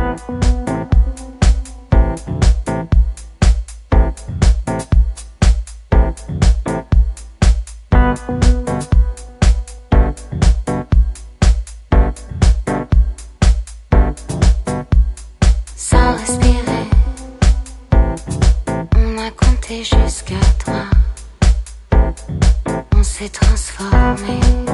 Sans respirer, on a compté jusqu'à 3. On s'est transformé.